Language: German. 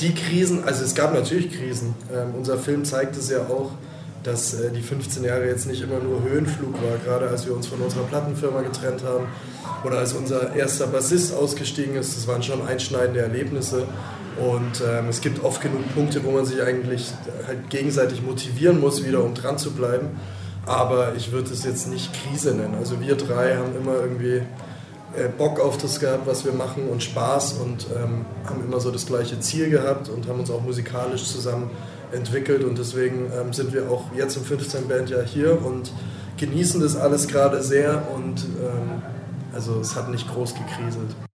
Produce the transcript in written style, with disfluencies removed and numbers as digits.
Die Krisen, also es gab natürlich Krisen. Unser Film zeigt es ja auch, dass die 15 Jahre jetzt nicht immer nur Höhenflug war, gerade als wir uns von unserer Plattenfirma getrennt haben oder als unser erster Bassist ausgestiegen ist. Das waren schon einschneidende Erlebnisse und es gibt oft genug Punkte, wo man sich eigentlich halt gegenseitig motivieren muss, wieder um dran zu bleiben. Aber ich würde es jetzt nicht Krise nennen. Also wir drei haben immer irgendwie Bock auf das gehabt, was wir machen und Spaß und haben immer so das gleiche Ziel gehabt und haben uns auch musikalisch zusammen entwickelt und deswegen sind wir auch jetzt im 15 Bandjahr hier und genießen das alles gerade sehr und also es hat nicht groß gekriselt.